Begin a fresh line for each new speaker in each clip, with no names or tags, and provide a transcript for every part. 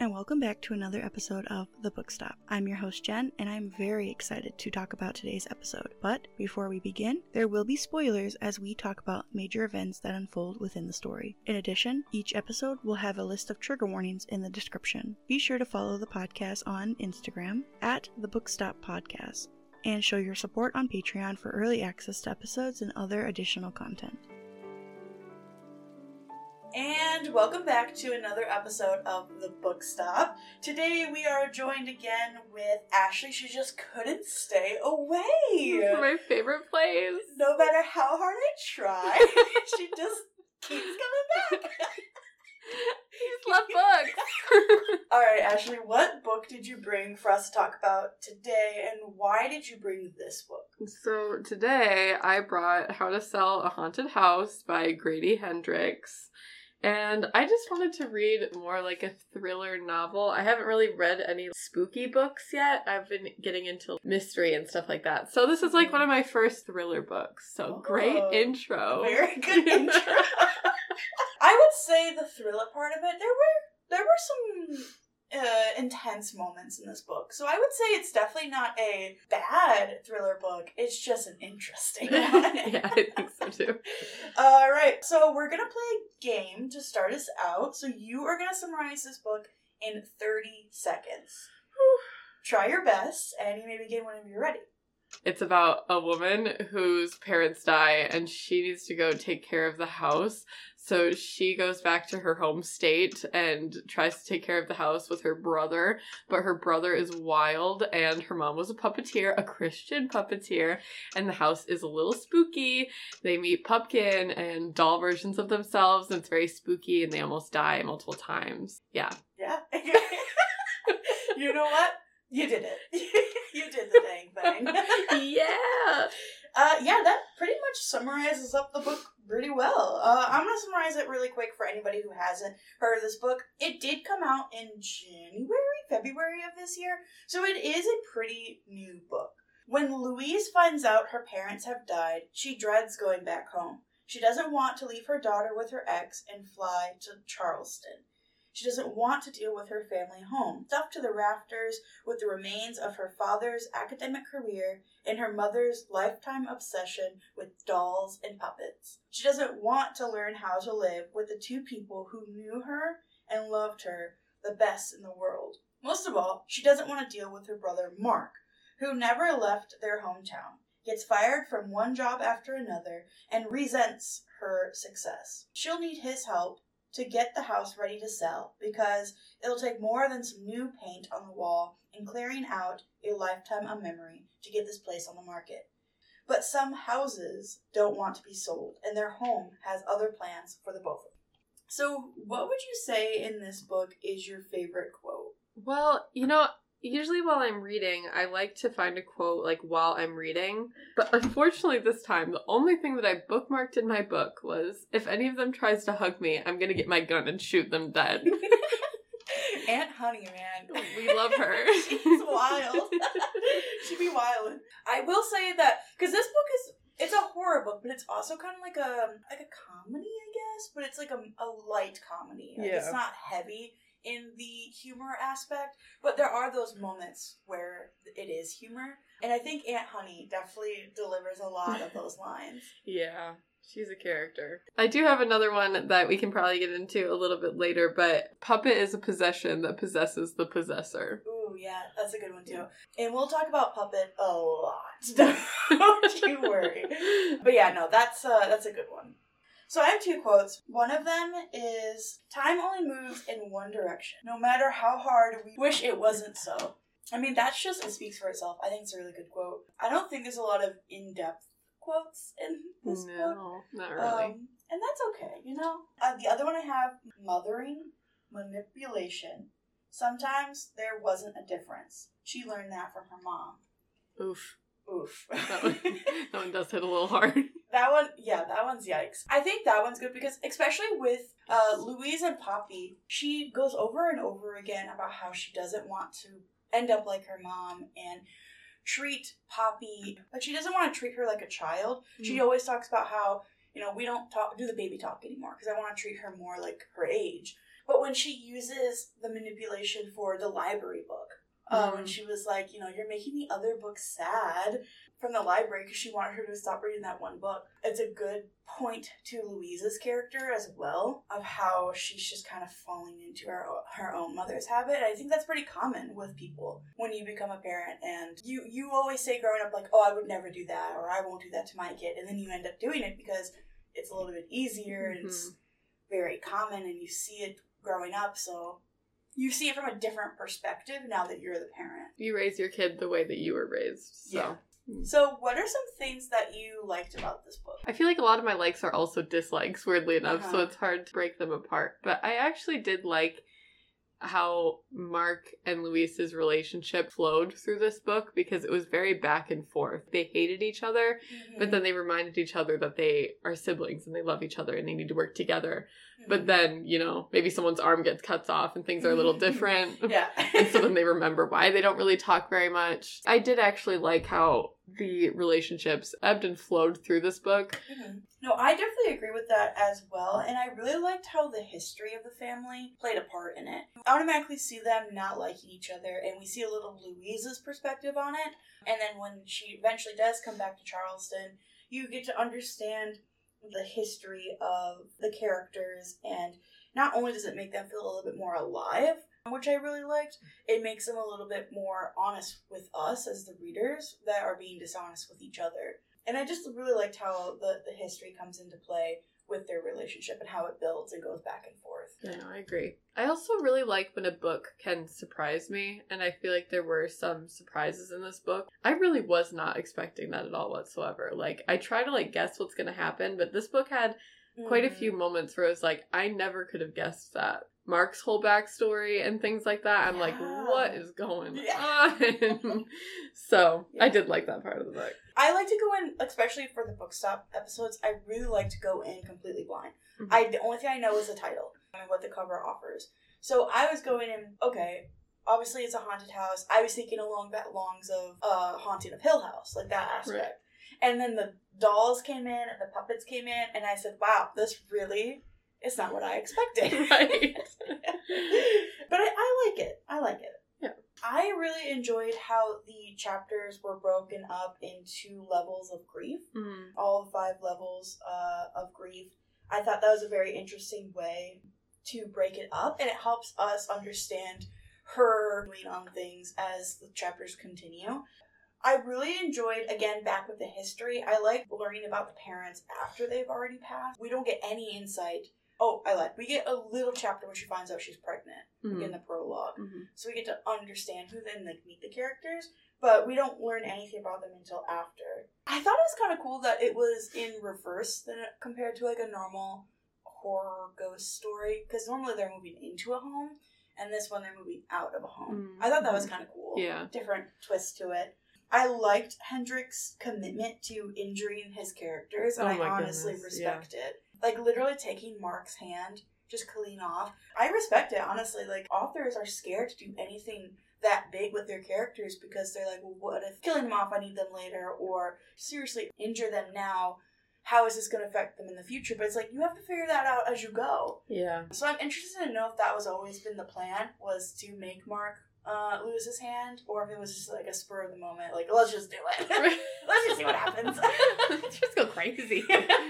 and welcome back to another episode of The Book Stop. I'm your host Jen, and I'm very excited to talk about today's episode. But before we begin, there will be spoilers as we talk about major events that unfold within the story. In addition, each episode will have a list of trigger warnings in the description. Be sure to follow the podcast on Instagram at The Book Stop Podcast, and show your support on Patreon for early access to episodes and other additional content. And welcome back to another episode of The Book Stop. Today we are joined again with Ashley. She just couldn't stay away.
This is my favorite place.
No matter how hard I try, she just keeps coming back.
He's love books.
Alright, Ashley, what book did you bring for us to talk about today, and why did you bring this book?
So today I brought How to Sell a Haunted House by Grady Hendrix. And I just wanted to read more like a thriller novel. I haven't really read any spooky books yet. I've been getting into mystery and stuff like that. So this is like one of my first thriller books. So great intro.
Very good intro. I would say the thriller part of it, there were some intense moments in this book. So I would say it's definitely not a bad thriller book. It's just an interesting one.
Yeah, I think so too.
Alright, so we're going to play a game to start us out. So you are going to summarize this book in 30 seconds. Try your best, and you may begin whenever you're ready.
It's about a woman whose parents die and she needs to go take care of the house. So she goes back to her home state and tries to take care of the house with her brother. But her brother is wild and her mom was a puppeteer, a Christian puppeteer. And the house is a little spooky. They meet pumpkin and doll versions of themselves. And it's very spooky and they almost die multiple times. Yeah.
Yeah. You know what? You did it. You did the dang thing.
Yeah.
Yeah, that pretty much summarizes up the book pretty well. I'm going to summarize it really quick for anybody who hasn't heard of this book. It did come out in February of this year, so it is a pretty new book. When Louise finds out her parents have died, she dreads going back home. She doesn't want to leave her daughter with her ex and fly to Charleston. She doesn't want to deal with her family home, stuffed to the rafters with the remains of her father's academic career and her mother's lifetime obsession with dolls and puppets. She doesn't want to learn how to live with the two people who knew her and loved her the best in the world. Most of all, she doesn't want to deal with her brother Mark, who never left their hometown, gets fired from one job after another, and resents her success. She'll need his help to get the house ready to sell, because it'll take more than some new paint on the wall and clearing out a lifetime of memory to get this place on the market. But some houses don't want to be sold, and their home has other plans for the both of them. So, what would you say in this book is your favorite quote?
Well, usually while I'm reading, I like to find a quote, like, while I'm reading. But unfortunately this time, the only thing that I bookmarked in my book was, if any of them tries to hug me, I'm gonna get my gun and shoot them dead.
Aunt Honey, man.
We love her.
She's wild. She'd be wild. I will say that, because this book it's a horror book, but it's also kind of like a comedy, I guess. But it's like a light comedy. Like, it's not heavy in the humor aspect, but there are those moments where it is humor, and I think Aunt Honey definitely delivers a lot of those lines.
Yeah, she's a character. I do have another one that we can probably get into a little bit later, but Puppet is a possession that possesses the possessor.
Ooh, yeah, that's a good one too. And we'll talk about Puppet a lot. Don't you worry. But yeah, no, that's a good one. So I have two quotes. One of them is, "Time only moves in one direction, no matter how hard we wish it wasn't so." I mean, it speaks for itself. I think it's a really good quote. I don't think there's a lot of in-depth quotes in this book.
No, not really.
And that's okay, The other one I have, "Mothering, manipulation. Sometimes there wasn't a difference. She learned that from her mom."
Oof.
That
one does hit a little hard.
That one's yikes. I think that one's good because, especially with Louise and Poppy, she goes over and over again about how she doesn't want to end up like her mom and treat Poppy, but she doesn't want to treat her like a child. Mm. She always talks about how, we don't do the baby talk anymore because I want to treat her more like her age. But when she uses the manipulation for the library book, when she was like, you know, you're making the other book sad from the library because she wanted her to stop reading that one book. It's a good point to Louise's character as well, of how she's just kind of falling into her own mother's habit. And I think that's pretty common with people when you become a parent, and you always say growing up like, oh, I would never do that, or I won't do that to my kid, and then you end up doing it because it's a little bit easier and it's very common and you see it growing up, so you see it from a different perspective now that you're the parent.
You raise your kid the way that you were raised. So.
Yeah. So what are some things that you liked about this book?
I feel like a lot of my likes are also dislikes, weirdly enough, so it's hard to break them apart. But I actually did like how Mark and Louise's relationship flowed through this book, because it was very back and forth. They hated each other, but then they reminded each other that they are siblings and they love each other and they need to work together. But then, you know, maybe someone's arm gets cut off and things are a little different.
Yeah.
And so then they remember why they don't really talk very much. I did actually like how the relationships ebbed and flowed through this book.
No, I definitely agree with that as well. And I really liked how the history of the family played a part in it. I automatically see them not liking each other, and we see a little Louise's perspective on it. And then when she eventually does come back to Charleston, you get to understand the history of the characters, and not only does it make them feel a little bit more alive, which I really liked, it makes them a little bit more honest with us as the readers that are being dishonest with each other. And I just really liked how the history comes into play with their relationship and how it builds and goes back and forth.
Yeah, no, I agree. I also really like when a book can surprise me, and I feel like there were some surprises in this book. I really was not expecting that at all whatsoever. Like, I try to, like, guess what's going to happen, but this book had quite a few moments where I was like, I never could have guessed that. Mark's whole backstory and things like that, I'm like, what is going on? So, I did like that part of the book.
I like to go in, especially for the book stop episodes, I really like to go in completely blind. The only thing I know is the title and what the cover offers. So I was going in, okay, obviously it's a haunted house. I was thinking along that lines of Haunting of Hill House, like that aspect. Right. And then the dolls came in and the puppets came in, and I said, wow, this really is not what I expected.
Right.
But I like it. I like it.
Yeah.
I really enjoyed how the chapters were broken up into levels of grief. All 5 levels of grief. I thought that was a very interesting way to break it up, and it helps us understand her lean on things as the chapters continue. I really enjoyed, again, back with the history, I like learning about the parents after they've already passed. We don't get any insight. We get a little chapter when she finds out she's pregnant in the prologue. So we get to understand who, then like meet the characters, but we don't learn anything about them until after. I thought it was kind of cool that it was in reverse compared to like a normal horror ghost story, because normally they're moving into a home, and this one they're moving out of a home. I thought that was kind of cool.
Yeah.
Different twist to it. I liked Hendrik's commitment to injuring his characters, and I honestly respect it. Like, literally taking Mark's hand, just clean off. I respect it, honestly. Like, authors are scared to do anything that big with their characters because they're like, well, what if killing them off, I need them later, or seriously injure them now, how is this going to affect them in the future? But it's like, you have to figure that out as you go.
Yeah.
So I'm interested to know if that was always been the plan, was to make Mark lose his hand, or if it was just like a spur of the moment, like, let's just do it. Let's just see what happens.
Let's just go crazy.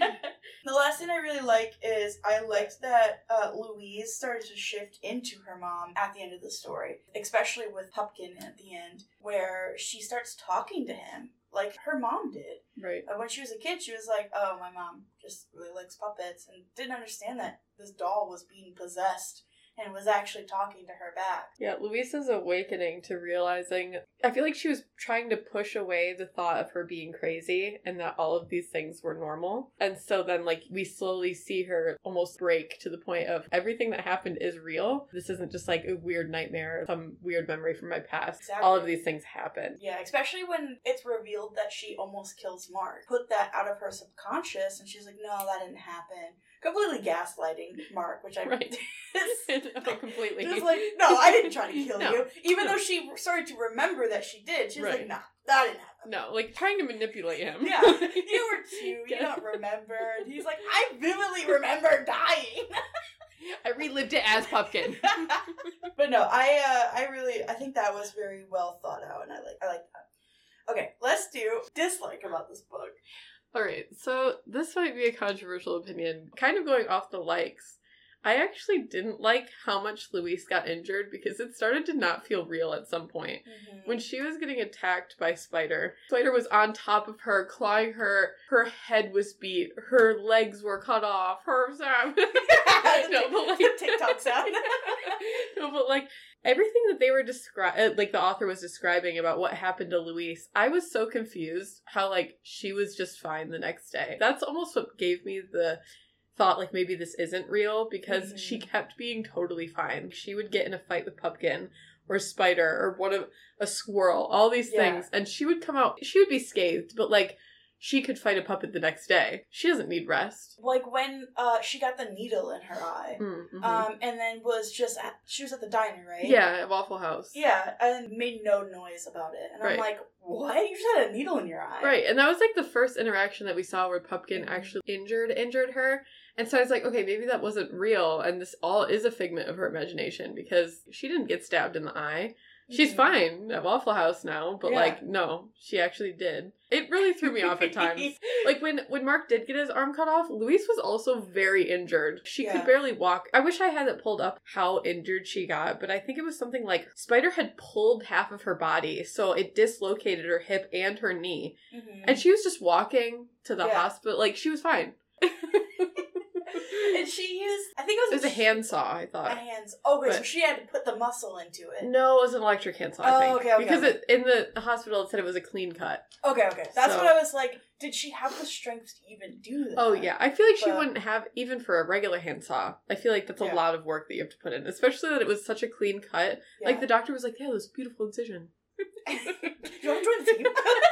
The last thing I really like is I liked that Louise started to shift into her mom at the end of the story, especially with Pupkin at the end, where she starts talking to him like her mom did.
Right.
When she was a kid, she was like, oh, my mom just really likes puppets, and didn't understand that this doll was being possessed and was actually talking to her back.
Yeah, Louise's awakening to realizing, I feel like she was trying to push away the thought of her being crazy and that all of these things were normal. And so then, like, we slowly see her almost break to the point of everything that happened is real. This isn't just like a weird nightmare or some weird memory from my past.
Exactly.
All of these things happen.
Yeah, especially when it's revealed that she almost kills Mark. Put that out of her subconscious, and she's like, no, that didn't happen. Completely gaslighting Mark, which I...
Right. Completely.
Just like, no, I didn't try to kill you. Even though she started to remember that she did. She was like, nah, that didn't happen.
No, like, trying to manipulate him.
Yeah, you were 2, you don't remember. And he's like, I vividly remember dying.
I relived it as Pumpkin.
But no, I think that was very well thought out, and I like that. Okay, let's do dislike about this book.
Alright, so this might be a controversial opinion. Kind of going off the likes. I actually didn't like how much Louise got injured because it started to not feel real at some point.
Mm-hmm.
When she was getting attacked by Spider was on top of her, clawing her. Her head was beat. Her legs were cut off. Her sound. No, but like
TikTok sound.
No, but like everything that they were like the author was describing about what happened to Louise, I was so confused how like she was just fine the next day. That's almost what gave me the thought like maybe this isn't real because she kept being totally fine. She would get in a fight with Pumpkin or Spider or a squirrel, all these things, and she would come out, she would be scathed, but like she could fight a puppet the next day. She doesn't need rest.
Like when she got the needle in her eye, and then she was at the diner, right?
Yeah, at Waffle House.
Yeah, and made no noise about it. And I'm like, what? You just had a needle in your eye.
Right, and that was like the first interaction that we saw where Pumpkin actually injured her. And so I was like, okay, maybe that wasn't real, and this all is a figment of her imagination, because she didn't get stabbed in the eye. She's fine at Waffle House now, but like, no, she actually did. It really threw me off at times. Like, when Mark did get his arm cut off, Louise was also very injured. She could barely walk. I wish I had it pulled up how injured she got, but I think it was something like Spider had pulled half of her body, so it dislocated her hip and her knee. And she was just walking to the hospital. Like, she was fine.
And she used, I think
it was a handsaw, I thought.
A handsaw. Oh, okay, so she had to put the muscle into it.
No, it was an electric handsaw, I think.
Okay.
Because in the hospital it said it was a clean cut.
Okay. That's what I was like, did she have the strength to even do that?
Oh, yeah. I feel like she wouldn't have, even for a regular handsaw. I feel like that's a lot of work that you have to put in. Especially that it was such a clean cut. Yeah. Like, the doctor was like, yeah, this beautiful incision.
You want to join the team?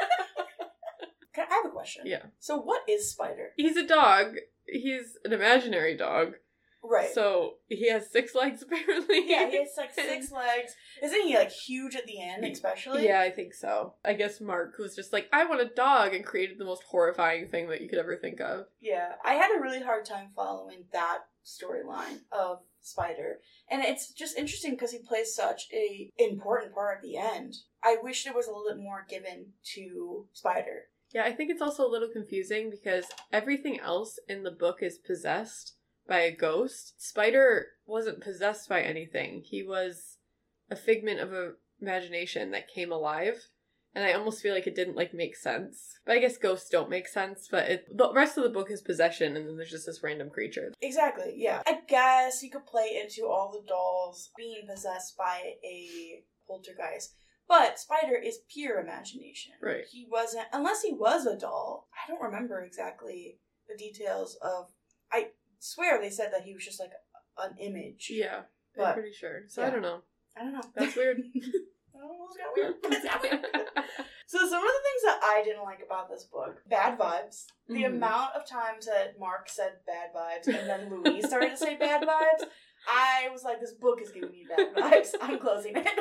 I have a question.
Yeah.
So what is Spider?
He's a dog. He's an imaginary dog.
Right.
So he has 6 legs, apparently.
Yeah, he has like 6 legs. Isn't he like huge at the end, especially?
Yeah, I think so. I guess Mark was just like, I want a dog, and created the most horrifying thing that you could ever think of.
Yeah. I had a really hard time following that storyline of Spider. And it's just interesting because he plays such a important part at the end. I wish there was a little bit more given to Spider.
Yeah, I think it's also a little confusing because everything else in the book is possessed by a ghost. Spider wasn't possessed by anything. He was a figment of imagination that came alive. And I almost feel like it didn't, like, make sense. But I guess ghosts don't make sense, but the rest of the book is possession, and then there's just this random creature.
Exactly, yeah. I guess you could play into all the dolls being possessed by a poltergeist. But Spider is pure imagination.
Right.
He wasn't, unless he was a doll. I don't remember exactly the details of, I swear they said that he was just like an image.
Yeah, I'm pretty sure. So yeah. I don't know. That's weird.
Almost got weird. It's got weird. So some of the things that I didn't like about this book, bad vibes. The amount of times that Mark said bad vibes and then Louise started to say bad vibes, I was like, this book is giving me bad vibes. I'm closing it.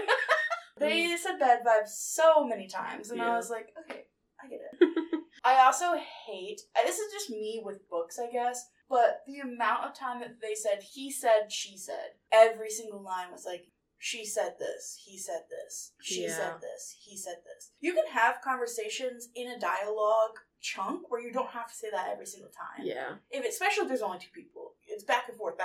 They said bad vibes so many times, and I was like, okay, I get it. I also hate, this is just me with books, I guess, but the amount of time that they said, he said, she said. Every single line was like, she said this, he said this, she said this, he said this. You can have conversations in a dialogue chunk where you don't have to say that every single time.
Yeah.
Especially if there's only 2 people. It's back and forth.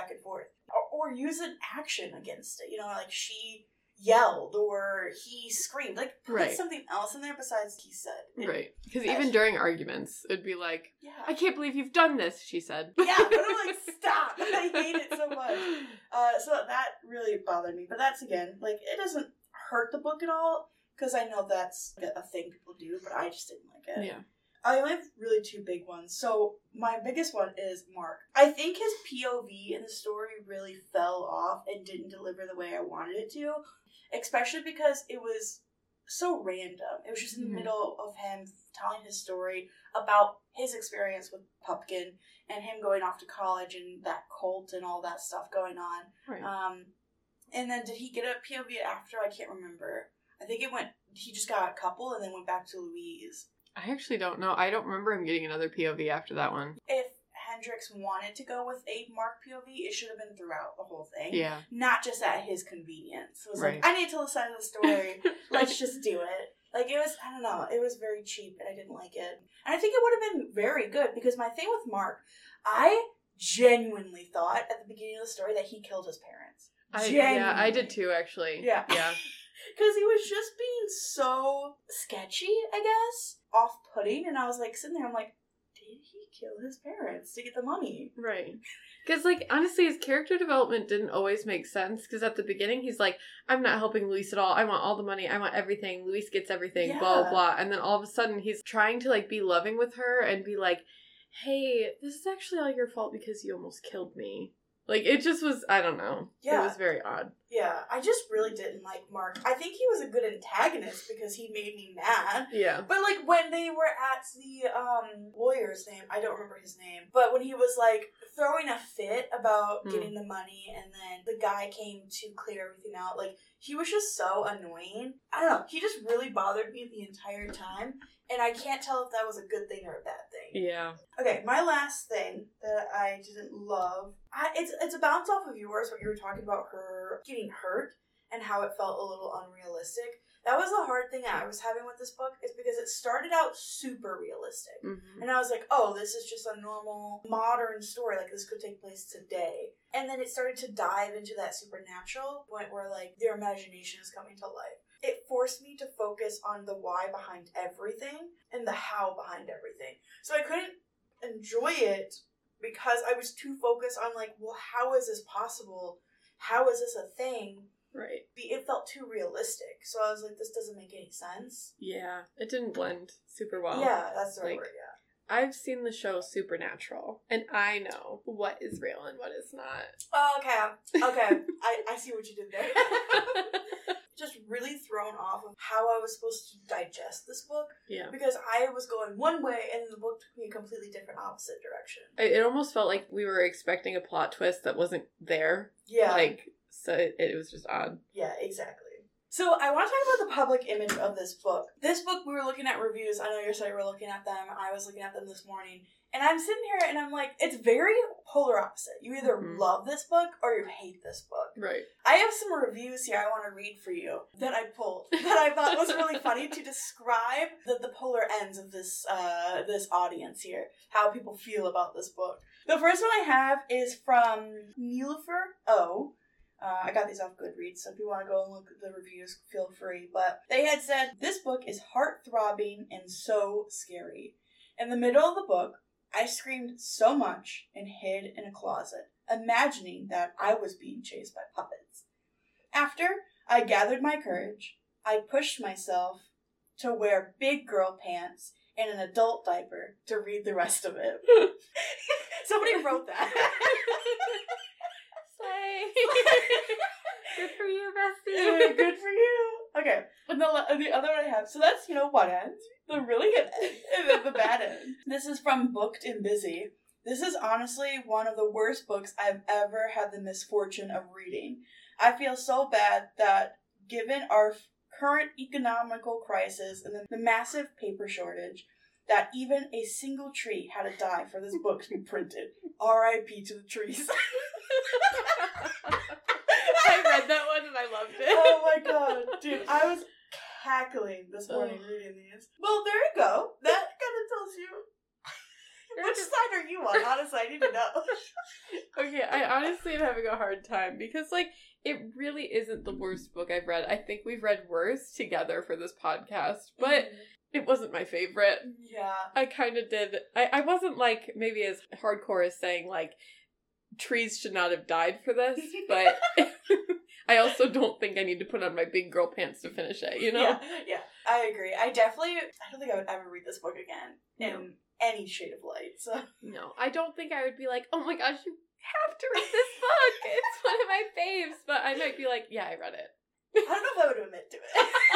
Or use an action against it. You know, like she yelled or he screamed. Like, put something else in there besides he said.
Right. Because even during arguments, it'd be like, I can't believe you've done this, she said.
Yeah, but I'm like, stop. I hate it so much. So that really bothered me. But that's, again, like, it doesn't hurt the book at all, because I know that's a thing people do, but I just didn't like it.
Yeah.
I only have really 2 big ones. So my biggest one is Mark. I think his POV in the story really fell off and didn't deliver the way I wanted it to. Especially because it was so random. It was just in the middle of him telling his story about his experience with Pumpkin and him going off to college and that cult and all that stuff going on.
Right.
And then did he get a POV after? I can't remember. I think he just got a couple and then went back to Louise.
I actually don't know. I don't remember him getting another POV after that one.
If Hendricks wanted to go with a Mark POV, it should have been throughout the whole thing.
Yeah.
Not just at his convenience. It was
Right.
like, I need to tell the side of the story. Let's just do it. Like, it was, I don't know, it was very cheap and I didn't like it. And I think it would have been very good because my thing with Mark, I genuinely thought at the beginning of the story that he killed his parents.
I did too, actually.
Yeah.
Yeah.
Because he was just being so sketchy, I guess, off-putting, and I was like, sitting there, I'm like, did he kill his parents to get the money?
Right. Because, like, honestly, his character development didn't always make sense, because at the beginning, he's like, I'm not helping Luis at all, I want all the money, I want everything, Luis gets everything,
Yeah.
blah, blah, blah, and then all of a sudden, he's trying to, like, be loving with her, and be like, hey, this is actually all your fault because you almost killed me. Like, it just was, I don't know.
Yeah.
It was very odd.
Yeah, I just really didn't like Mark. I think he was a good antagonist because he made me mad.
Yeah.
But, like, when they were at the, lawyer's name, I don't remember his name, but when he was, like, throwing a fit about getting the money, and then the guy came to clear everything out, like, he was just so annoying. I don't know, he just really bothered me the entire time, and I can't tell if that was a good thing or a bad thing.
Yeah.
Okay, my last thing that I didn't love, it's a bounce off of yours, what you were talking about her getting hurt and how it felt a little unrealistic. That was the hard thing I was having with this book, is because it started out super realistic.
Mm-hmm.
And I was like, oh, this is just a normal, modern story, like this could take place today. And then it started to dive into that supernatural point where, like, their imagination is coming to life. It forced me to focus on the why behind everything and the how behind everything. So I couldn't enjoy it because I was too focused on, like, well, how is this possible? How is this a thing?
Right.
It felt too realistic. So I was like, this doesn't make any sense.
Yeah. It didn't blend super well.
Yeah, that's the right
Like,
word, yeah.
I've seen the show Supernatural, and I know what is real and what is not.
Oh, okay. I see what you did there. Just really thrown off of how I was supposed to digest this book.
Yeah.
Because I was going one way and the book took me a completely different opposite direction.
It almost felt like we were expecting a plot twist that wasn't there.
Yeah.
Like, so it was just odd.
Yeah, exactly. So I want to talk about the public image of this book. This book, we were looking at reviews. I know you said you were looking at them. I was looking at them this morning. And I'm sitting here and I'm like, it's very polar opposite. You either love this book or you hate this book.
Right.
I have some reviews here I want to read for you that I pulled that I thought was really funny to describe the polar ends of this this audience here, how people feel about this book. The first one I have is from Nilufer O. I got these off Goodreads, so if you want to go and look at the reviews, feel free. But they had said, this book is heart-throbbing and so scary. In the middle of the book, I screamed so much and hid in a closet, imagining that I was being chased by puppets. After I gathered my courage, I pushed myself to wear big girl pants and an adult diaper to read the rest of it. Somebody wrote that.
Good for you, bestie.
Good for you. Okay, and the other one I have, so that's, one end, the really good end, and then the bad end. This is from Booked and Busy. This is honestly one of the worst books I've ever had the misfortune of reading. I feel so bad that, given our current economical crisis and the massive paper shortage, that even a single tree had to die for this book to be printed. R.I.P. to the trees.
I read that one and I loved it.
Oh my god, dude, I was cackling this morning reading these. Well, there you go. That kind of tells you which side are you on. Honestly, I need to know.
Okay, I honestly am having a hard time because, like, it really isn't the worst book I've read. I think we've read worse together for this podcast, but it wasn't my favorite.
Yeah.
I kind of did. I wasn't, like, maybe as hardcore as saying, like, trees should not have died for this, but I also don't think I need to put on my big girl pants to finish it, you know?
Yeah, I agree. I don't think I would ever read this book again in any shade of light, so.
No, I don't think I would be like, oh my gosh, you have to read this book. It's one of my faves, but I might be like, yeah, I read it.
I don't know if I would admit to it.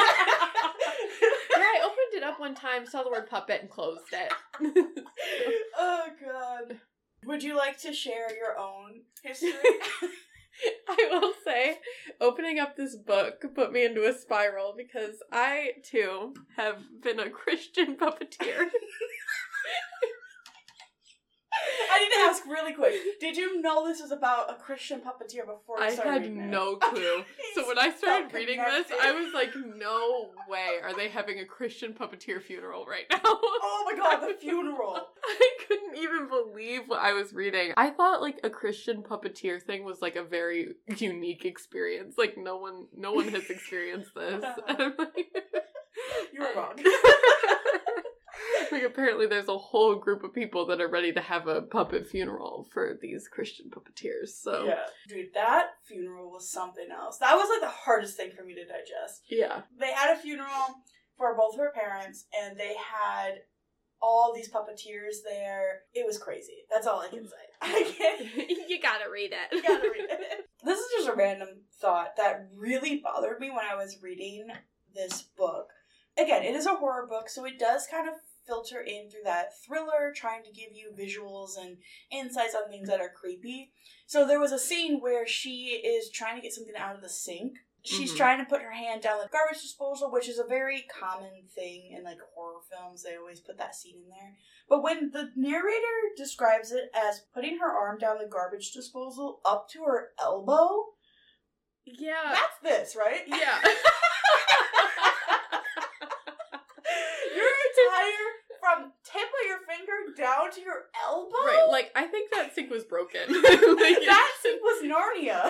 Yeah, I opened it up one time, saw the word puppet, and closed it.
Oh, God. Would you like to share your own history?
I will say, opening up this book put me into a spiral because I, too, have been a Christian puppeteer.
I need to ask really quick, did you know this was about a Christian puppeteer before you started reading it?
I had no clue. So when I started reading this,
connected.
I was like, no way are they having a Christian puppeteer funeral right now.
Oh my god, the funeral.
I couldn't even believe what I was reading. I thought like a Christian puppeteer thing was like a very unique experience. Like no one has experienced this. And I'm like,
you were wrong.
Like apparently there's a whole group of people that are ready to have a puppet funeral for these Christian puppeteers. So
yeah. Dude, that funeral was something else. That was like the hardest thing for me to digest.
Yeah.
They had a funeral for both her parents, and they had all these puppeteers there. It was crazy. That's all I can say. I can't.
You gotta read it.
You gotta read it. This is just a random thought that really bothered me when I was reading this book. Again, it is a horror book, so it does kind of filter in through that thriller, trying to give you visuals and insights on things that are creepy. So there was a scene where she is trying to get something out of the sink. She's trying to put her hand down the garbage disposal, which is a very common thing in like horror films. They always put that scene in there. But when the narrator describes it as putting her arm down the garbage disposal up to her elbow,
yeah,
that's this, right?
Yeah.
Your entire from tip of your finger down to your elbow?
Right, like, I think that sink was broken. Like,
that sink was Narnia.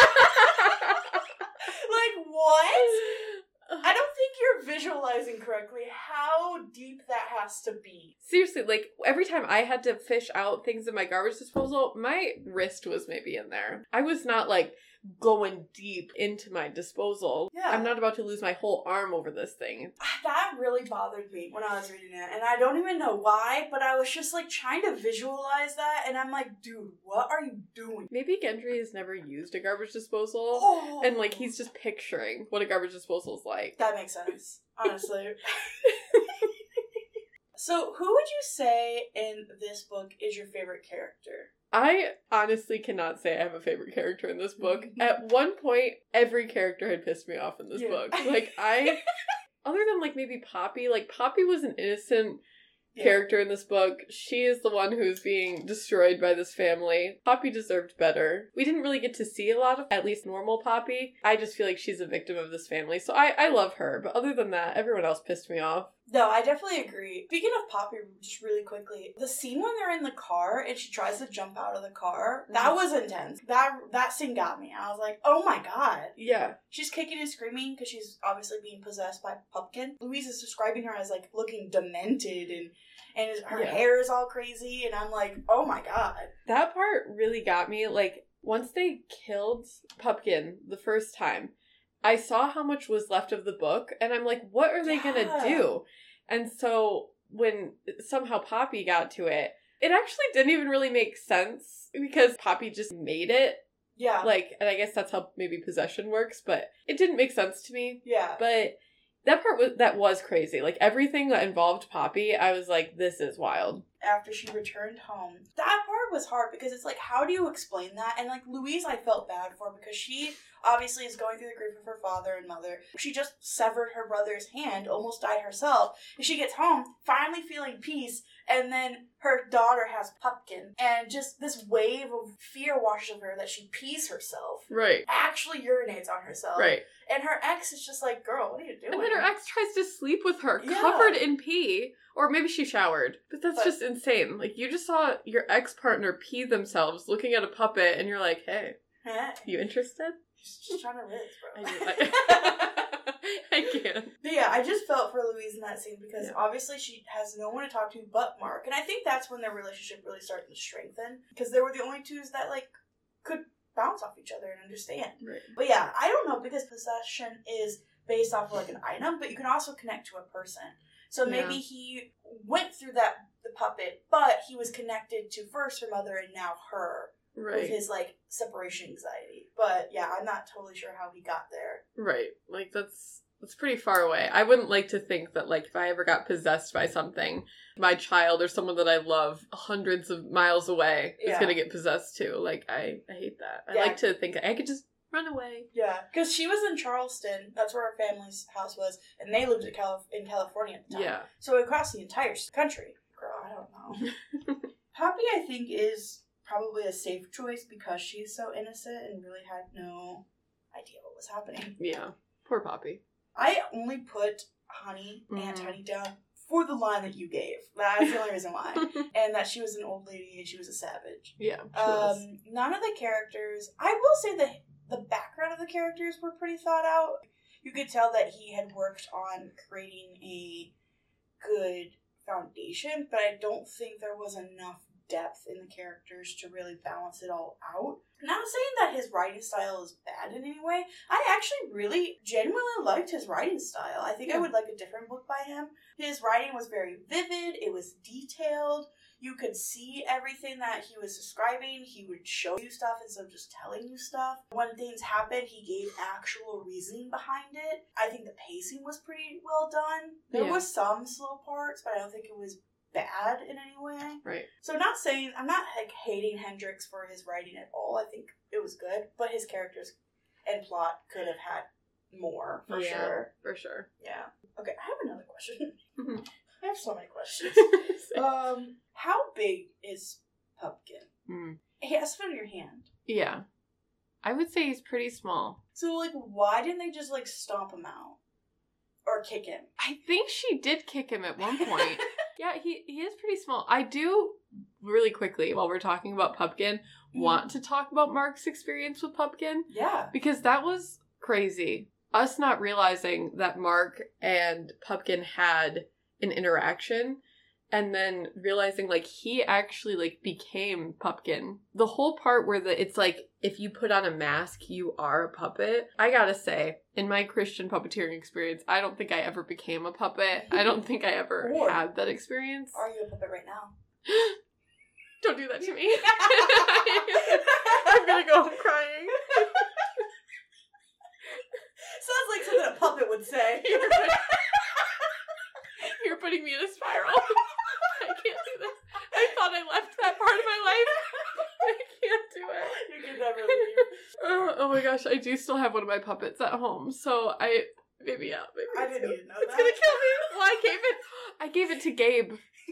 Like, what? I don't think you're visualizing correctly how deep that has to be.
Seriously, like, every time I had to fish out things in my garbage disposal, my wrist was maybe in there. I was not, like, going deep into my disposal.
Yeah.
I'm not about to lose my whole arm over this thing.
That really bothered me when I was reading it, and I don't even know why, but I was just, like, trying to visualize that, and I'm like, dude, what are you doing?
Maybe Gendry has never used a garbage disposal,
Oh.
and, like, he's just picturing what a garbage disposal is like.
That makes sense, honestly. So, who would you say in this book is your favorite character?
I honestly cannot say I have a favorite character in this book. At one point, every character had pissed me off in this book. Like, other than, like, maybe Poppy, like, Poppy was an innocent character in this book. She is the one who's being destroyed by this family. Poppy deserved better. We didn't really get to see a lot of, at least normal Poppy. I just feel like she's a victim of this family. So I love her. But other than that, everyone else pissed me off.
No, I definitely agree. Speaking of Poppy, just really quickly, the scene when they're in the car and she tries to jump out of the car, that was intense. That scene got me. I was like, oh my god.
Yeah.
She's kicking and screaming because she's obviously being possessed by Pumpkin. Louise is describing her as, like, looking demented and her hair is all crazy, and I'm like, oh my god.
That part really got me. Like, once they killed Pumpkin the first time, I saw how much was left of the book, and I'm like, what are they gonna do? And so when somehow Poppy got to it, it actually didn't even really make sense because Poppy just made it.
Yeah.
Like, and I guess that's how maybe possession works, but it didn't make sense to me.
Yeah.
But that was crazy. Like, everything that involved Poppy, I was like, this is wild.
After she returned home, that part was hard because it's like, how do you explain that? And, like, Louise I felt bad for because she obviously is going through the grief of her father and mother. She just severed her brother's hand, almost died herself, and she gets home finally feeling peace, and then her daughter has Pumpkin, and just this wave of fear washes over her that she pees herself.
Right.
Actually urinates on herself.
Right.
And her ex is just like, girl, what are you doing?
And then her ex tries to sleep with her, covered in pee. Or maybe she showered. But that's just insane. Like, you just saw your ex-partner pee themselves looking at a puppet, and you're like, hey, you interested?
She's trying to live, bro.
I can't.
But yeah, I just felt for Louise in that scene because obviously she has no one to talk to but Mark. And I think that's when their relationship really started to strengthen. Because they were the only twos that, like, could bounce off each other and understand.
Right.
But yeah, I don't know, because possession is based off of, like, an item, but you can also connect to a person. So maybe he went through the puppet, but he was connected to first her mother and now her. Right. With his, like, separation anxiety. But yeah, I'm not totally sure how he got there.
Right. Like, that's pretty far away. I wouldn't like to think that, like, if I ever got possessed by something, my child or someone that I love hundreds of miles away is going to get possessed too. Like, I hate that. I like to think I could just run away.
Yeah, because she was in Charleston. That's where her family's house was, and they lived in California at the time. Yeah. So across the entire country. Girl, I don't know. Poppy, I think, is probably a safe choice because she's so innocent and really had no idea what was happening.
Yeah. Poor Poppy.
I only put Honey, Aunt Honey, down for the line that you gave. That's the only reason why. And that she was an old lady and she was a savage.
Yeah. She was.
None of the characters, I will say that the background of the characters were pretty thought out. You could tell that he had worked on creating a good foundation, but I don't think there was enough depth in the characters to really balance it all out. Not saying that his writing style is bad in any way. I actually really genuinely liked his writing style. I think I would like a different book by him. His writing was very vivid. It was detailed. You could see everything that he was describing. He would show you stuff instead of just telling you stuff. When things happened, he gave actual reasoning behind it. I think the pacing was pretty well done. There was some slow parts, but I don't think it was bad in any way.
Right.
So I'm not like hating Hendricks for his writing at all. I think it was good, but his characters and plot could have had more, for sure.
For sure.
Yeah. Okay, I have another question. I have so many questions. How big is Pumpkin? He has to fit in your hand.
Yeah. I would say he's pretty small.
So, like, why didn't they just, like, stomp him out? Or kick him?
I think she did kick him at one point. Yeah, he is pretty small. I do, really quickly, while we're talking about Pumpkin, want to talk about Mark's experience with Pumpkin.
Yeah.
Because that was crazy. Us not realizing that Mark and Pumpkin had an interaction, and then realizing, like, he actually, like, became Pumpkin. The whole part where it's like, if you put on a mask, you are a puppet. I gotta say, in my Christian puppeteering experience, I don't think I ever became a puppet. I don't think I ever had that experience.
Are you a puppet right now?
Don't do that to me. I'm gonna go home crying.
Sounds like something a puppet would say.
You're putting me in a spiral. I can't do this. I thought I left that part of my life. I can't do it.
You can never leave.
Oh my gosh, I do still have one of my puppets at home, so maybe
I didn't even know
it's
that.
gonna kill me. Well, I gave it to Gabe.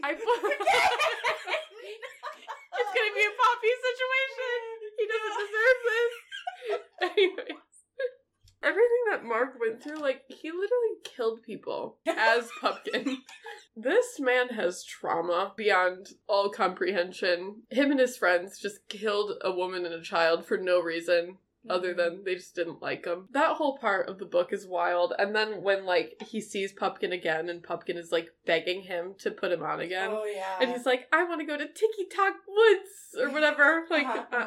It's gonna be a Poppy situation. He doesn't deserve this. Anyways. Everything that Mark went through, like, he literally killed people as Pumpkin. This man has trauma beyond all comprehension. Him and his friends just killed a woman and a child for no reason other than they just didn't like him. That whole part of the book is wild. And then when, like, he sees Pumpkin again and Pumpkin is, like, begging him to put him on again.
Oh, yeah.
And he's like, I want to go to Tiki Talk Woods or whatever. Like,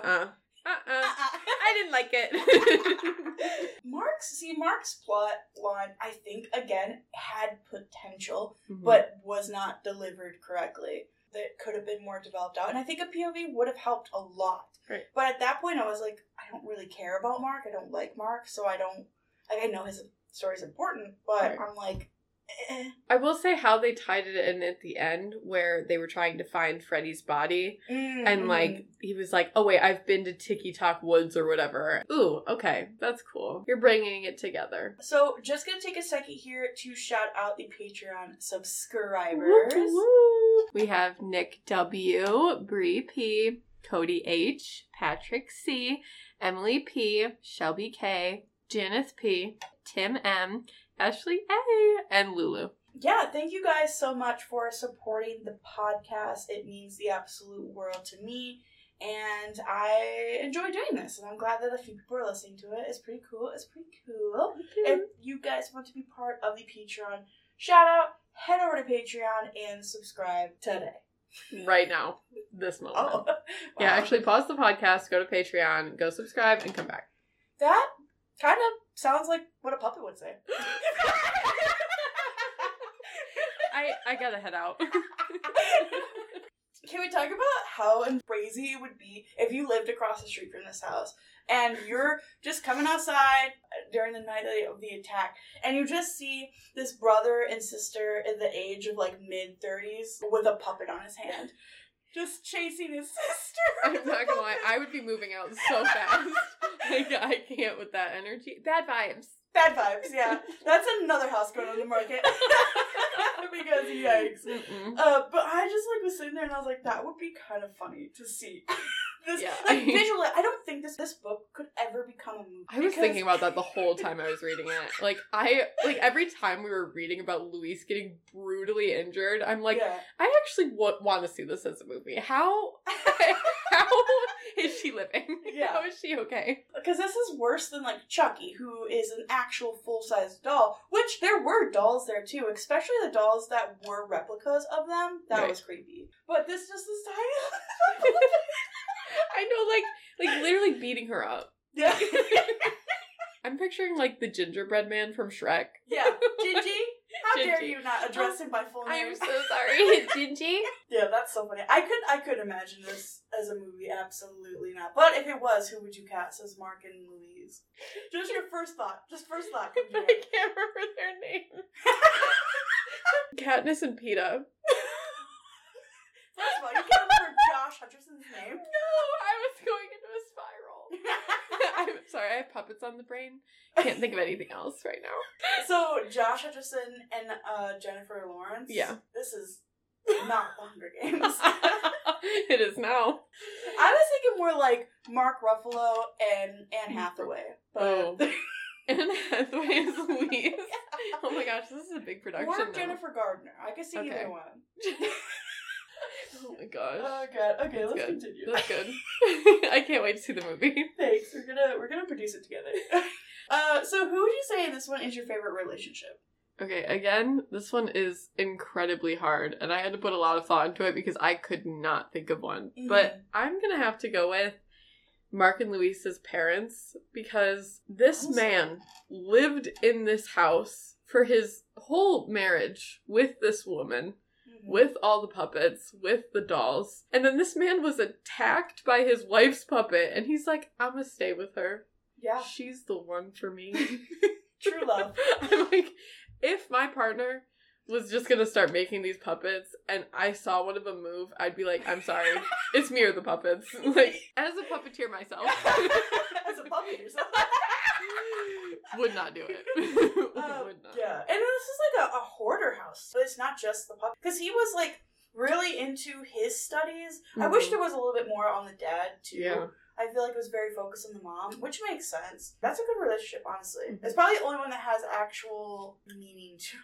I didn't like it.
Mark's plot line, I think, again, had potential, but was not delivered correctly. That could have been more developed out. And I think a POV would have helped a lot.
Right.
But at that point, I was like, I don't really care about Mark. I don't like Mark, so I don't... Like, I know his story's important, but I'm like...
I will say how they tied it in at the end where they were trying to find Freddy's body and like he was like, oh wait, I've been to Tiki Talk Woods or whatever. Ooh, okay, that's cool. You're bringing it together.
So just gonna take a second here to shout out the Patreon subscribers.
Woo-hoo. We have Nick W, Bree P, Cody H, Patrick C, Emily P, Shelby K, Janice P, Tim M, Ashley A, and Lulu.
Yeah, thank you guys so much for supporting the podcast. It means the absolute world to me, and I enjoy doing this, and I'm glad that a few people are listening to it. It's pretty cool. If you guys want to be part of the Patreon shout out, head over to Patreon and subscribe today.
Right now. This moment.
Oh, wow.
Yeah, actually pause the podcast, go to Patreon, go subscribe, and come back.
That kind of sounds like what a puppet would say.
I gotta head out.
Can we talk about how crazy it would be if you lived across the street from this house and you're just coming outside during the night of the attack and you just see this brother and sister in the age of like mid-30s with a puppet on his hand just chasing his sister?
I'm not gonna lie, I would be moving out so fast. Like, I can't with that energy. Bad vibes.
Bad vibes, yeah. That's another house going on the market. Because yikes. But I just like was sitting there and I was like, that would be kind of funny to see. Visually, I don't think this book could ever become a movie.
I was thinking about that the whole time I was reading it. Like, every time we were reading about Louise getting brutally injured, I'm like, I actually want to see this as a movie. How is she living?
Yeah.
How is she okay?
Because this is worse than, like, Chucky, who is an actual full-size doll, which there were dolls there, too, especially the dolls that were replicas of them. That was creepy. But this just is tiny.
I know, like literally beating her up.
Yeah.
I'm picturing, like, the gingerbread man from Shrek.
Yeah. Gingy? How dare you not address him by full name?
I'm so sorry. Gingy?
Yeah, that's so funny. I could imagine this as a movie. Absolutely not. But if it was, who would you cast as Mark and Louise? Just your first thought. Just first thought.
I can't remember their name. Katniss and Peeta.
First of all, you can't remember Josh Hutcherson's name?
No, I was going into a spiral. I'm sorry, I have puppets on the brain. Can't think of anything else right now.
So, Josh Hutcherson and Jennifer Lawrence?
Yeah.
This is not The Hunger Games.
It is now.
I was thinking more like Mark Ruffalo and Anne Hathaway. But
Anne Hathaway is Louise. Oh my gosh, this is a big production.
Or Jennifer Gardner. I could see either one.
Oh my gosh.
Oh god. Okay, let's continue.
That's good. I can't wait to see the movie.
Thanks. We're gonna produce it together. So who would you say in this one is your favorite relationship?
Okay, again, this one is incredibly hard, and I had to put a lot of thought into it because I could not think of one. Mm. But I'm gonna have to go with Mark and Louise's parents, because this man lived in this house for his whole marriage with this woman. With all the puppets, with the dolls. And then this man was attacked by his wife's puppet, and he's like, I'm gonna stay with her.
Yeah.
She's the one for me.
True love.
I'm like, if my partner was just gonna start making these puppets, and I saw one of them move, I'd be like, I'm sorry, it's me or the puppets. Like, as a puppeteer myself.
As a puppet yourself.
Would not do it. Would not.
Yeah. And this is like a hoarder house. But it's not just the puppet. Because he was like really into his studies. Mm-hmm. I wish there was a little bit more on the dad too. Yeah. I feel like it was very focused on the mom, which makes sense. That's a good relationship, honestly. Mm-hmm. It's probably the only one that has actual meaning to it.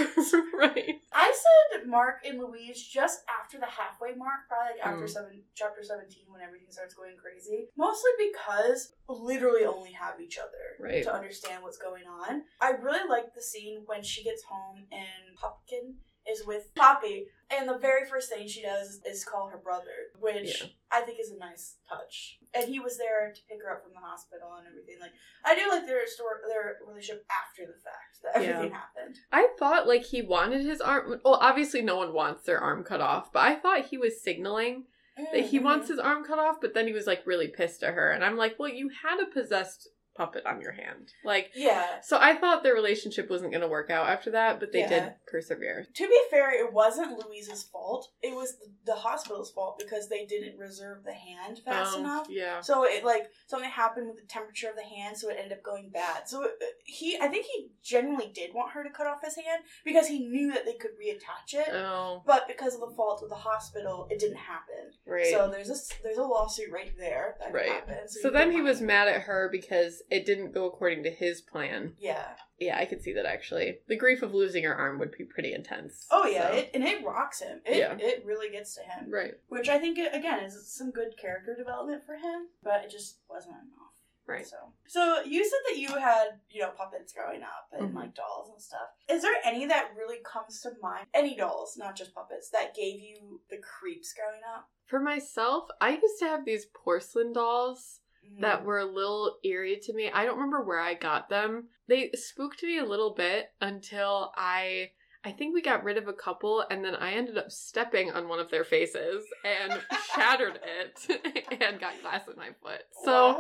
Right.
I said Mark and Louise just after the halfway mark, probably like after chapter 17 when everything starts going crazy. Mostly because literally only have each other to understand what's going on. I really like the scene when she gets home and Pumpkin is with Poppy, and the very first thing she does is call her brother, which I think is a nice touch. And he was there to pick her up from the hospital and everything. Like, I do like their relationship after the fact that everything happened.
I thought like he wanted his arm. Well, obviously no one wants their arm cut off, but I thought he was signaling that he wants his arm cut off. But then he was like really pissed at her, and I'm like, well, you had a possessed puppet on your hand. Like, so I thought their relationship wasn't going to work out after that, but they did persevere.
To be fair, it wasn't Louise's fault. It was the hospital's fault because they didn't reserve the hand fast enough.
Yeah.
So it something happened with the temperature of the hand, so it ended up going bad. So I think he genuinely did want her to cut off his hand because he knew that they could reattach it.
Oh.
But because of the fault of the hospital, it didn't happen.
Right.
So there's a lawsuit right there that happened.
So then he was mad at her because it didn't go according to his plan.
Yeah.
Yeah, I could see that actually. The grief of losing her arm would be pretty intense.
Oh yeah, so. It rocks him. It really gets to him.
Right.
Which I think, again, is some good character development for him, but it just wasn't enough.
Right.
So you said that you had, puppets growing up and like dolls and stuff. Is there any that really comes to mind? Any dolls, not just puppets, that gave you the creeps growing up?
For myself, I used to have these porcelain dolls that were a little eerie to me. I don't remember where I got them. They spooked me a little bit until I think we got rid of a couple, and then I ended up stepping on one of their faces and shattered it and got glass in my foot. So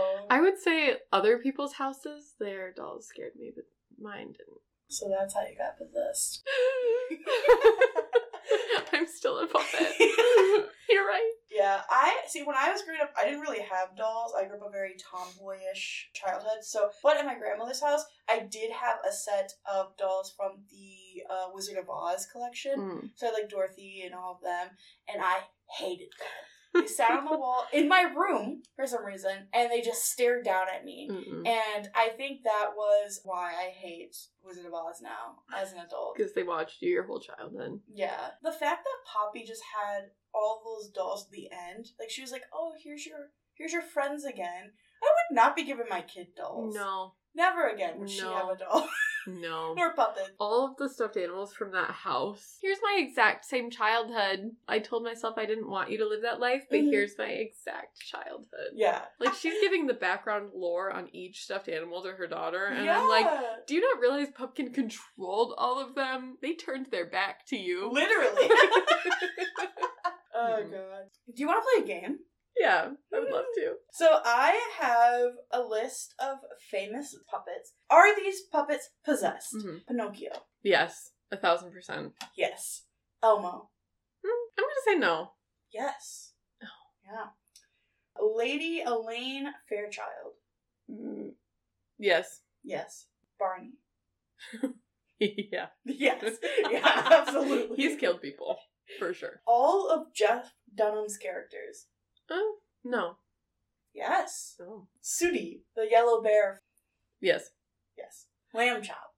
I would say other people's houses, their dolls scared me, but mine didn't.
So that's how you got possessed.
I'm still a puppet. You're right.
Yeah, when I was growing up, I didn't really have dolls. I grew up a very tomboyish childhood. But at my grandmother's house, I did have a set of dolls from the Wizard of Oz collection. So I had like Dorothy and all of them, and I hated them. They sat on the wall in my room for some reason, and they just stared down at me.
Mm-mm.
And I think that was why I hate Wizard of Oz now, as an adult.
Because they watched you your whole childhood.
Yeah. The fact that Poppy just had all those dolls at the end, like, she was like, oh, here's your friends again. I would not be giving my kid dolls.
No.
Never again would she have a doll.
No.
Nor puppet.
All of the stuffed animals from that house. Here's my exact same childhood. I told myself I didn't want you to live that life, but here's my exact childhood.
Yeah.
Like, she's giving the background lore on each stuffed animal to her daughter, and I'm like, do you not realize Pumpkin controlled all of them? They turned their back to you.
Literally. Oh, God. Do you want to play a game?
Yeah, I would love to.
So I have a list of famous puppets. Are these puppets possessed?
Mm-hmm.
Pinocchio.
Yes, 1,000%.
Yes. Elmo.
I'm gonna say no.
Yes. Oh. Yeah. Lady Elaine Fairchild.
Yes.
Yes. Barney.
Yeah.
Yes. Yeah, absolutely.
He's killed people, for sure.
All of Jeff Dunham's characters.
No.
Yes.
Oh.
Sooty, the yellow bear.
Yes.
Yes. Lamb Chop.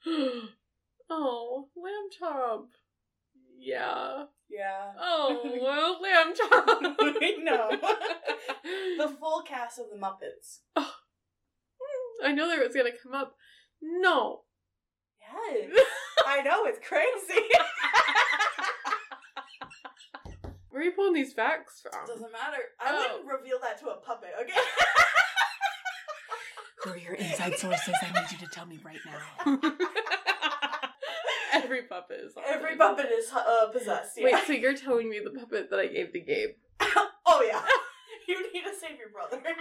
Oh, Lamb Chop. Yeah.
Yeah.
Oh, well, Lamb Chop.
I know. The full cast of the Muppets.
Oh. I know that was gonna come up. No.
Yes. I know, it's crazy.
Where are you pulling these facts from?
Doesn't matter. I wouldn't reveal that to a puppet, okay?
Who are your inside sources? I need you to tell me right now.
Every puppet is haunted.
Every puppet is possessed, yeah.
Wait, so you're telling me the puppet that I gave to Gabe?
Oh, yeah. You need to save your brother. No.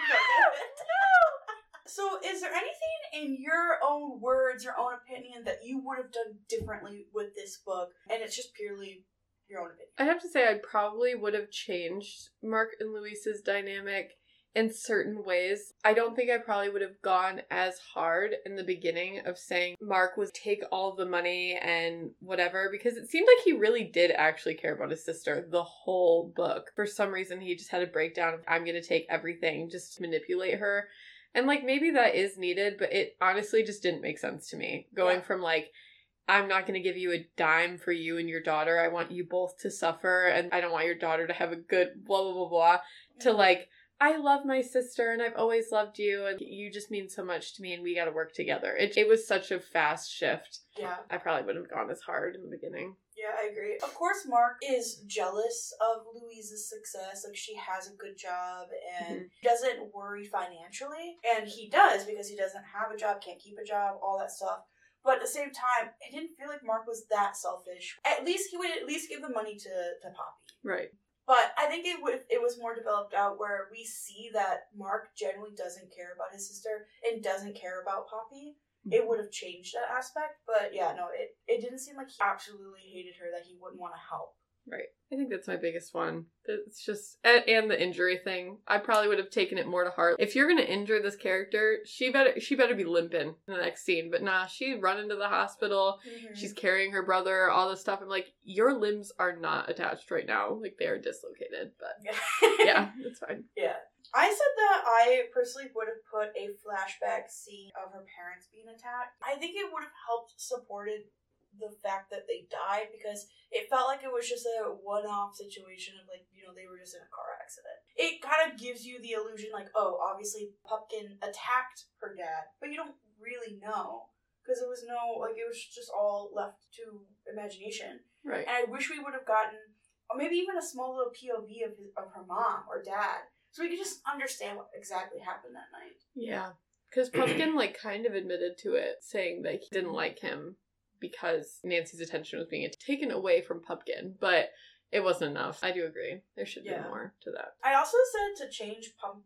So, is there anything in your own words, your own opinion, that you would have done differently with this book? And it's just purely your own opinion.
I have to say I probably would have changed Mark and Luis's dynamic in certain ways. I don't think I probably would have gone as hard in the beginning of saying Mark was take all the money and whatever, because it seemed like he really did actually care about his sister the whole book. For some reason, he just had a breakdown of, I'm going to take everything just to manipulate her. And, like, maybe that is needed, but it honestly just didn't make sense to me. Going from, like, I'm not going to give you a dime for you and your daughter. I want you both to suffer, and I don't want your daughter to have a good blah, blah, blah, blah, to, like, I love my sister, and I've always loved you, and you just mean so much to me, and we got to work together. It was such a fast shift.
Yeah.
I probably wouldn't have gone as hard in the beginning.
Yeah, I agree. Of course, Mark is jealous of Louise's success. Like, she has a good job and doesn't worry financially. And he does, because he doesn't have a job, can't keep a job, all that stuff. But at the same time, I didn't feel like Mark was that selfish. At least he would at least give the money to Poppy.
Right.
But I think it was more developed out where we see that Mark generally doesn't care about his sister and doesn't care about Poppy. It would have changed that aspect. But yeah, no, it didn't seem like he absolutely hated her, that he wouldn't want to help.
Right. I think that's my biggest one. It's just, and the injury thing. I probably would have taken it more to heart. If you're going to injure this character, she better be limping in the next scene. But nah, she run into the hospital. Mm-hmm. She's carrying her brother, all this stuff. I'm like, your limbs are not attached right now. Like, they are dislocated. But yeah, it's fine.
Yeah. I said that I personally would have put a flashback scene of her parents being attacked. I think it would have helped supported the fact that they died, because it felt like it was just a one-off situation of, like, you know, they were just in a car accident. It kind of gives you the illusion, like, oh, obviously Pumpkin attacked her dad, but you don't really know, because it was just all left to imagination.
Right.
And I wish we would have gotten, or maybe even a small little POV of her mom or dad, so we could just understand what exactly happened that night.
Yeah. Because Pumpkin, like, kind of admitted to it, saying that he didn't like him because Nancy's attention was being taken away from Pumpkin, but it wasn't enough. I do agree. There should be more to that.
I also said to change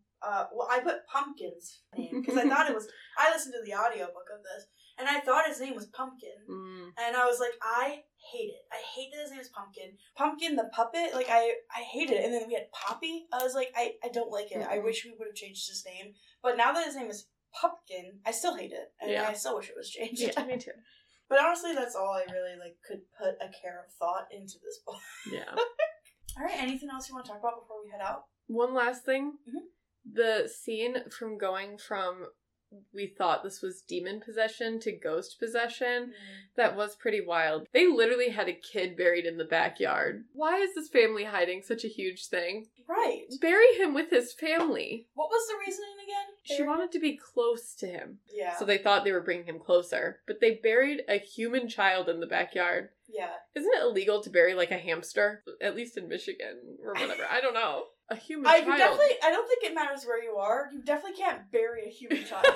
I put Pumpkin's name, because I thought it was, I listened to the audiobook of this, and I thought his name was Pumpkin. And I was like, I hate it. I hate that his name is Pumpkin. Pumpkin the puppet, like, I hate it. And then we had Poppy. I was like, I don't like it. I wish we would have changed his name. But now that his name is Pumpkin, I still hate it. And I still wish it was changed.
Yeah, me too.
But honestly, that's all I really, like, could put a care of thought into this book.
Yeah.
All right, anything else you want to talk about before we head out?
One last thing.
Mhm.
The scene from going from we thought this was demon possession to ghost possession, that was pretty wild. They literally had a kid buried in the backyard. Why is this family hiding such a huge thing?
Right.
Bury him with his family.
What was the reasoning again?
She wanted to be close to him.
Yeah.
So they thought they were bringing him closer. But they buried a human child in the backyard.
Yeah.
Isn't it illegal to bury like a hamster? At least in Michigan or whatever. I don't know. A human
I
child.
don't think it matters where you are. You definitely can't bury a human child.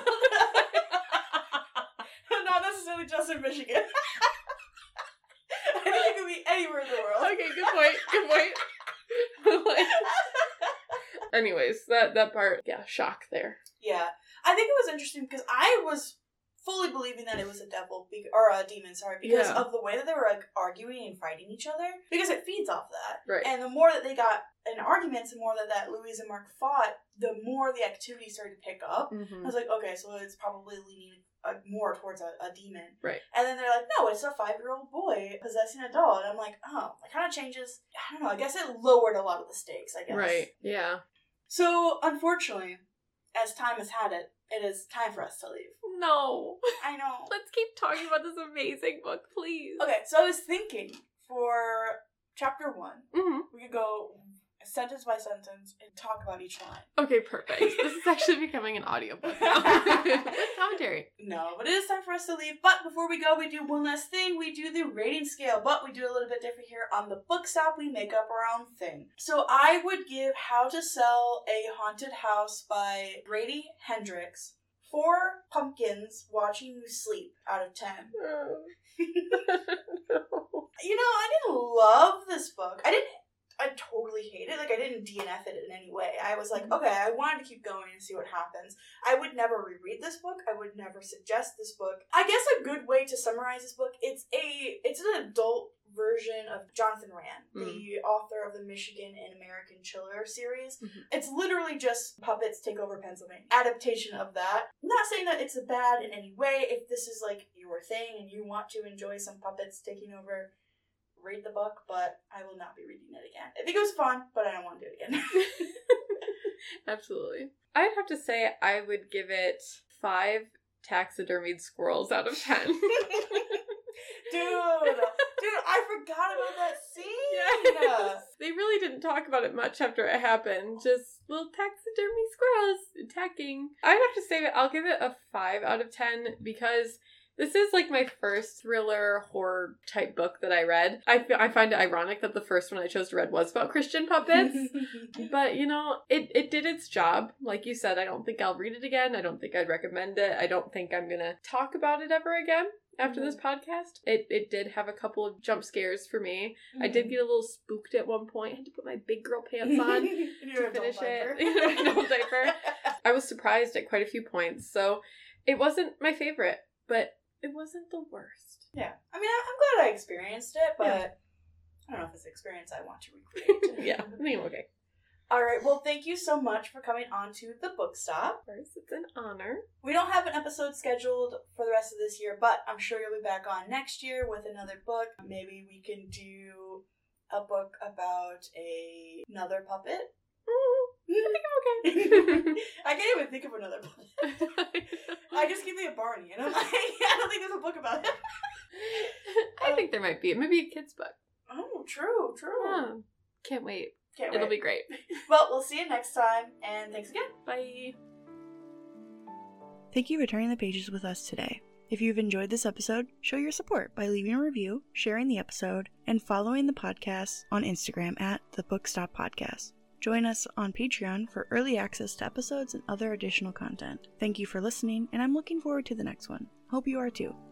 Not necessarily just in Michigan. I think it could be anywhere in the world.
Okay, good point. Good point. Like, anyways, that part, yeah, shock there.
Yeah. I think it was interesting because I was fully believing that it was a devil, or a demon, sorry, because
Yeah.
of the way that they were like arguing and fighting each other, because it feeds off that.
Right.
And the more that they got in arguments, the more that Louise and Mark fought, the more the activity started to pick up. I was like, okay, so it's probably leaning more towards a demon.
Right.
And then they're like, no, it's a 5-year-old boy possessing a doll. And I'm like, oh, it kind of changes. I don't know, I guess it lowered a lot of the stakes, I guess.
Right, yeah.
So, unfortunately, as time has had it, it is time for us to leave.
No.
I know.
Let's keep talking about this amazing book, please.
Okay, so I was thinking for chapter 1, we could go sentence by sentence and talk about each line.
Okay, perfect. This is actually becoming an audiobook now. With commentary.
No, but it is time for us to leave. But before we go, we do one last thing. We do the rating scale, but we do a little bit different here. On the book stop, we make up our own thing. So I would give How to Sell a Haunted House by Brady Hendricks 4 pumpkins watching you sleep out of 10. You know, I didn't love this book. I totally hate it. Like, I didn't DNF it in any way. I was like, okay, I wanted to keep going and see what happens. I would never reread this book. I would never suggest this book. I guess a good way to summarize this book, it's an adult version of Jonathan Rand, the author of the Michigan and American Chiller series. It's literally just Puppets Take Over Pennsylvania. Adaptation of that. I'm not saying that it's bad in any way. If this is like your thing and you want to enjoy some puppets taking over, read the book, but I will not be reading it again. I think it was fun, but I don't want to do it again.
Absolutely. I'd have to say I would give it 5 taxidermied squirrels out of 10.
Dude, I forgot about that scene.
Yes. They really didn't talk about it much after it happened. Just little taxidermy squirrels attacking. I'd have to say that I'll give it a 5 out of 10 because this is like my first thriller horror type book that I read. I find it ironic that the first one I chose to read was about Christian puppets. But, you know, it did its job. Like you said, I don't think I'll read it again. I don't think I'd recommend it. I don't think I'm going to talk about it ever again after this podcast. It did have a couple of jump scares for me. I did get a little spooked at one point. I had to put my big girl pants on to finish it. No diaper. I was surprised at quite a few points. So it wasn't my favorite, but it wasn't the worst.
Yeah. I mean, I'm glad I experienced it, but
Yeah.
I don't know if it's an experience I want to recreate.
Yeah, I think I'm okay.
All right. Well, thank you so much for coming on to the book stop.
Of course, it's an honor.
We don't have an episode scheduled for the rest of this year, but I'm sure you'll be back on next year with another book. Maybe we can do a book about another puppet.
I think I'm okay.
I can't even think of another book. I just keep thinking of Barney, and I'm like, I don't think there's a book about him.
I think there might be. Maybe a kid's book.
Oh, true.
Yeah. Can't wait.
Can't
It'll
wait.
be great.
Well, we'll see you next time, and thanks again.
Bye.
Thank you for turning the pages with us today. If you've enjoyed this episode, show your support by leaving a review, sharing the episode, and following the podcast on Instagram at The Book Stop Podcast. Join us on Patreon for early access to episodes and other additional content. Thank you for listening, and I'm looking forward to the next one. Hope you are too.